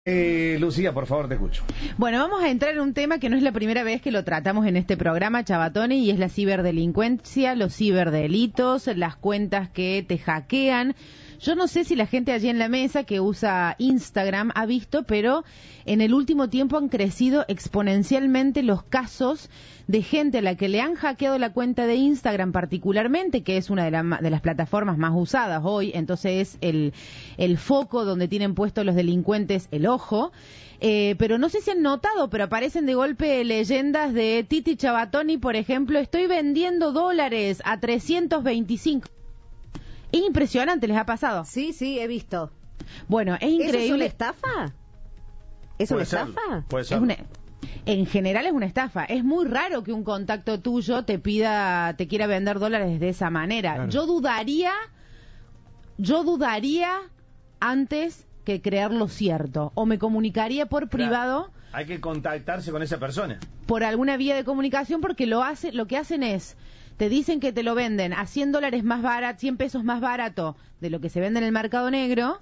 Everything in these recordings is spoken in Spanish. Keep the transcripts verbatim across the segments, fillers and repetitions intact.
Eh, Lucía, por favor, te escucho. Bueno, vamos a entrar en un tema que no es la primera vez que lo tratamos en este programa, Chavatoni, y es la ciberdelincuencia, los ciberdelitos, las cuentas que te hackean. Yo no sé si la gente allí en la mesa que usa Instagram ha visto, pero en el último tiempo han crecido exponencialmente los casos de gente a la que le han hackeado la cuenta de Instagram particularmente, que es una de, la, de las plataformas más usadas hoy, entonces es el, el foco donde tienen puestos los delincuentes el ojo. Eh, pero no sé si han notado, pero aparecen de golpe leyendas de Titi Chavatoni, por ejemplo, estoy vendiendo dólares a trescientos veinticinco. Es impresionante, ¿les ha pasado? Sí, sí, he visto. Bueno, es increíble. ¿Eso es una estafa? ¿Es una estafa? Puede ser. Es una, en general es una estafa. Es muy raro que un contacto tuyo te pida, te quiera vender dólares de esa manera. Claro. Yo dudaría, yo dudaría antes que creerlo cierto. O me comunicaría por Claro. privado. Hay que contactarse con esa persona. Por alguna vía de comunicación, porque lo hace, lo que hacen es, te dicen que te lo venden a cien dólares más barato, cien pesos más barato de lo que se vende en el mercado negro,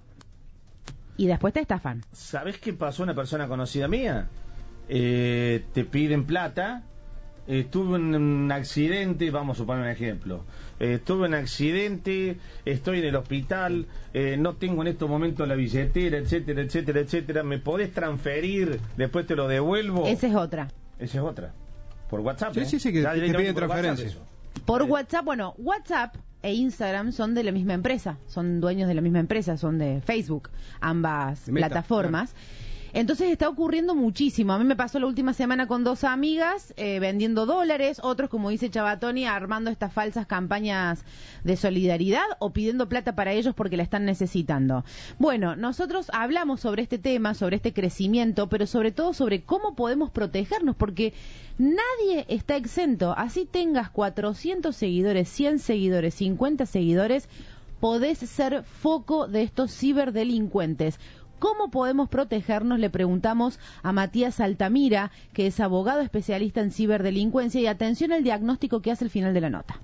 y después te estafan. ¿Sabés qué pasó a una persona conocida mía? Eh, te piden plata. Eh, tuve un, un accidente, vamos a suponer un ejemplo. Eh, tuve un accidente, estoy en el hospital, eh, no tengo en estos momentos la billetera, etcétera, etcétera, etcétera. ¿Me podés transferir? Después te lo devuelvo. Esa es otra. Esa es otra. Por WhatsApp. Sí, ¿eh? sí, sí, que Ya te directamente piden por WhatsApp transferencia. eso. Por Eh, WhatsApp, bueno, WhatsApp e Instagram son de la misma empresa, son dueños de la misma empresa, son de Facebook, ambas Meta, plataformas. Entonces está ocurriendo muchísimo. A mí me pasó la última semana con dos amigas eh, vendiendo dólares, otros, como dice Chavatoni, armando estas falsas campañas de solidaridad o pidiendo plata para ellos porque la están necesitando. Bueno, nosotros hablamos sobre este tema, sobre este crecimiento, pero sobre todo sobre cómo podemos protegernos, porque nadie está exento. Así tengas cuatrocientos seguidores, cien seguidores, cincuenta seguidores, podés ser foco de estos ciberdelincuentes. ¿Cómo podemos protegernos? Le preguntamos a Matías Altamira, que es abogado especialista en ciberdelincuencia, y atención al diagnóstico que hace al final de la nota.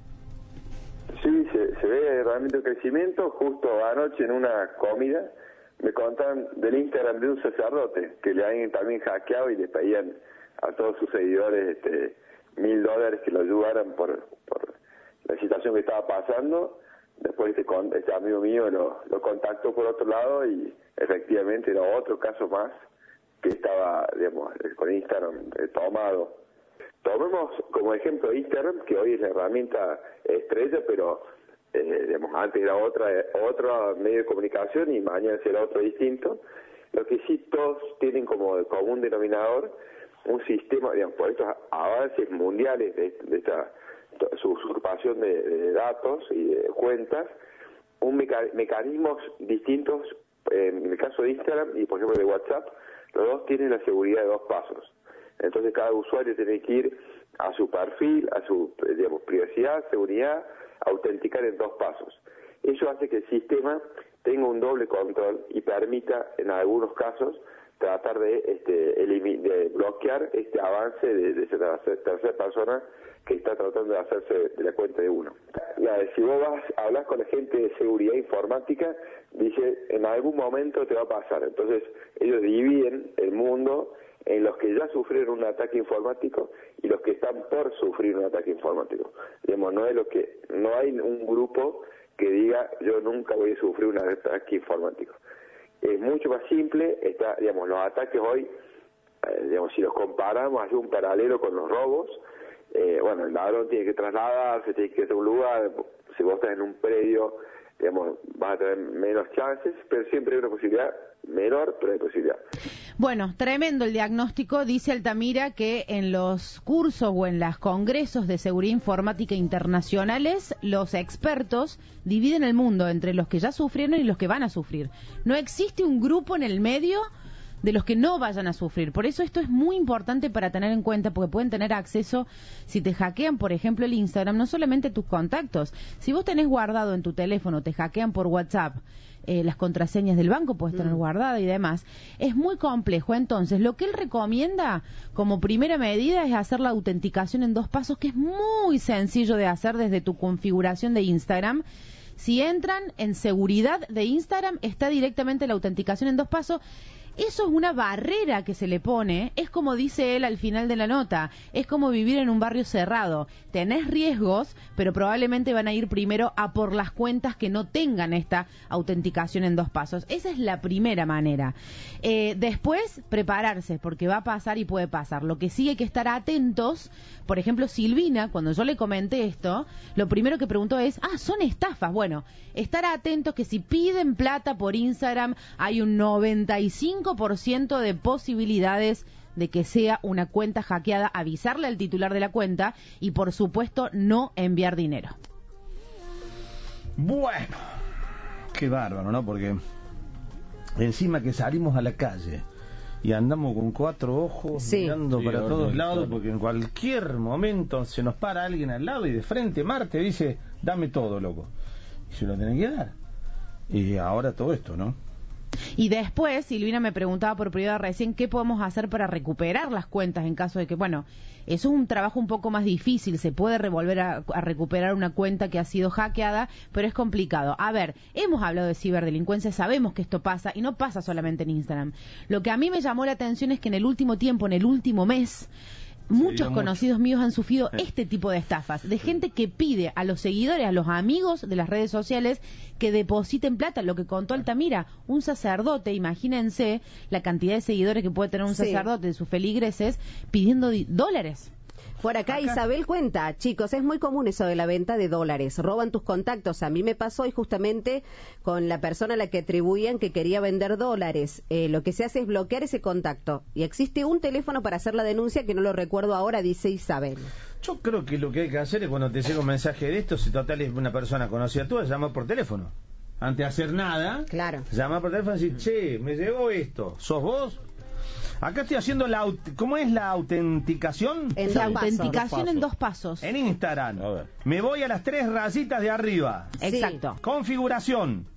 Sí, se, se ve realmente un crecimiento. Justo anoche en una comida me contaban del Instagram de un sacerdote que le habían también hackeado y le pedían a todos sus seguidores este, mil dólares que lo ayudaran por, por la situación que estaba pasando. Después este, este amigo mío lo, lo contactó por otro lado y efectivamente era otro caso más que estaba, digamos, con Instagram eh, tomado. Tomemos como ejemplo Instagram, que hoy es la herramienta estrella, pero eh, digamos, antes era otra otro medio de comunicación y mañana será otro distinto. Lo que sí todos tienen como común denominador un sistema, digamos, por estos avances mundiales de, de esta su usurpación de, de datos y de cuentas, un meca mecanismos distintos. En el caso de Instagram y por ejemplo de WhatsApp, los dos tienen la seguridad de dos pasos. Entonces cada usuario tiene que ir a su perfil, a su, digamos, privacidad, seguridad, autenticar en dos pasos. Eso hace que el sistema tenga un doble control y permita en algunos casos tratar de, este, de bloquear este avance de, de esa tercera persona que está tratando de hacerse de la cuenta de uno. Ya, si vos vas a hablar con la gente de seguridad informática, dice, en algún momento te va a pasar. Entonces, ellos dividen el mundo en los que ya sufrieron un ataque informático y los que están por sufrir un ataque informático. Digamos, no es lo que, no hay un grupo que diga, yo nunca voy a sufrir un ataque informático. Es mucho más simple, está, digamos, los ataques hoy, eh, digamos, si los comparamos, hace un paralelo con los robos. Eh, bueno, el ladrón tiene que trasladarse, tiene que ir a un lugar. Si vos estás en un predio, digamos, vas a tener menos chances, pero siempre hay una posibilidad menor, pero hay posibilidad. Bueno, tremendo el diagnóstico. Dice Altamira que en los cursos o en los congresos de seguridad informática internacionales, los expertos dividen el mundo entre los que ya sufrieron y los que van a sufrir. No existe un grupo en el medio de los que no vayan a sufrir. Por eso esto es muy importante para tener en cuenta, porque pueden tener acceso, si te hackean, por ejemplo, el Instagram, no solamente tus contactos. Si vos tenés guardado en tu teléfono, te hackean por WhatsApp, eh, las contraseñas del banco puedes tener mm. guardada y demás. Es muy complejo. Entonces, lo que él recomienda como primera medida es hacer la autenticación en dos pasos, que es muy sencillo de hacer desde tu configuración de Instagram. Si entran en seguridad de Instagram, está directamente la autenticación en dos pasos. Eso es una barrera que se le pone, es como dice él al final de la nota, es como vivir en un barrio cerrado. Tenés riesgos, pero probablemente van a ir primero a por las cuentas que no tengan esta autenticación en dos pasos. Esa es la primera manera. Eh, después, prepararse, porque va a pasar y puede pasar. Lo que sí hay que estar atentos, por ejemplo, Silvina, cuando yo le comenté esto, lo primero que preguntó es, ah, son estafas. Bueno, estar atentos que si piden plata por Instagram, hay un noventa y cinco por ciento de posibilidades de que sea una cuenta hackeada, avisarle al titular de la cuenta y, por supuesto, no enviar dinero. Bueno, qué bárbaro, ¿no? Porque encima que salimos a la calle y andamos con cuatro ojos sí. mirando Sí, para orden, todos lados, claro. porque en cualquier momento se nos para alguien al lado y de frente Marte dice, dame todo, loco. Y se lo tienen que dar. Y ahora todo esto, ¿no? Y después, Silvina me preguntaba por privado recién qué podemos hacer para recuperar las cuentas en caso de que, bueno, eso es un trabajo un poco más difícil, se puede revolver a, a recuperar una cuenta que ha sido hackeada, pero es complicado. A ver, hemos hablado de ciberdelincuencia, sabemos que esto pasa y no pasa solamente en Instagram. Lo que a mí me llamó la atención es que en el último tiempo, en el último mes, muchos conocidos míos han sufrido Sí. este tipo de estafas, de gente que pide a los seguidores, a los amigos de las redes sociales que depositen plata. Lo que contó Altamira, un sacerdote, imagínense la cantidad de seguidores que puede tener un Sí. sacerdote de sus feligreses pidiendo di- dólares. Por acá, Acá. Isabel cuenta, chicos, es muy común eso de la venta de dólares, roban tus contactos. A mí me pasó y justamente con la persona a la que atribuían que quería vender dólares. Eh, lo que se hace es bloquear ese contacto. Y existe un teléfono para hacer la denuncia que no lo recuerdo ahora, dice Isabel. Yo creo que lo que hay que hacer es cuando te llega un mensaje de esto, si total es una persona conocida tuya, llama por teléfono. Antes de hacer nada, Claro. llama por teléfono y decir, che, me llegó esto, ¿sos vos? Acá estoy haciendo la... aut- ¿Cómo es la autenticación? En La dos pasos. autenticación en Dos dos pasos. En Instagram. A ver. Me voy a las tres rayitas de arriba. Sí. Exacto. Configuración.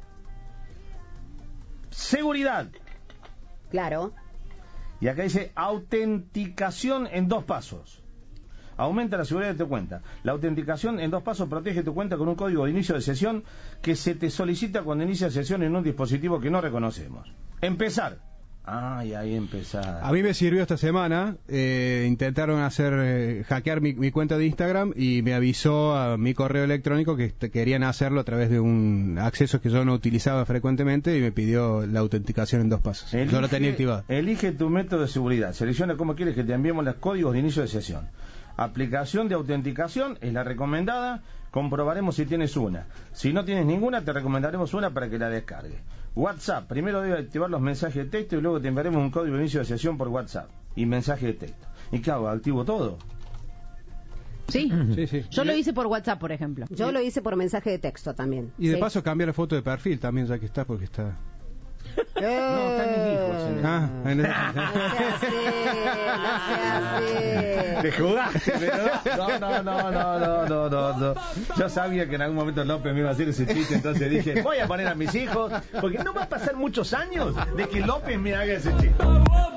Seguridad. Claro. Y acá dice autenticación en dos pasos. Aumenta la seguridad de tu cuenta. La autenticación en dos pasos protege tu cuenta con un código de inicio de sesión que se te solicita cuando inicia sesión en un dispositivo que no reconocemos. Empezar. Ah, y ahí empezar. A mí me sirvió esta semana. Eh, intentaron hacer eh, hackear mi, mi cuenta de Instagram y me avisó a mi correo electrónico que est- querían hacerlo a través de un acceso que yo no utilizaba frecuentemente y me pidió la autenticación en dos pasos. yo lo tenía activado. Elige tu método de seguridad. Selecciona cómo quieres que te enviemos los códigos de inicio de sesión. Aplicación de autenticación es la recomendada. Comprobaremos si tienes una. Si no tienes ninguna, te recomendaremos una para que la descargues. WhatsApp. Primero debe activar los mensajes de texto y luego te enviaremos un código de inicio de sesión por WhatsApp y mensaje de texto. ¿Y qué hago? ¿Activo todo? Sí. Sí, sí. Yo lo hice por WhatsApp, por ejemplo. Yo lo hice por mensaje de texto también. Y de Sí. paso cambiar la foto de perfil también, ya que está, porque está... No, están mis hijos en el- Ah, en el- No se hace, no se hace. Te jugaste, pero no, no, no, no, no, no, no, no. Yo sabía que en algún momento López me iba a hacer ese chiste, entonces dije, voy a poner a mis hijos, porque no va a pasar muchos años de que López me haga ese chiste.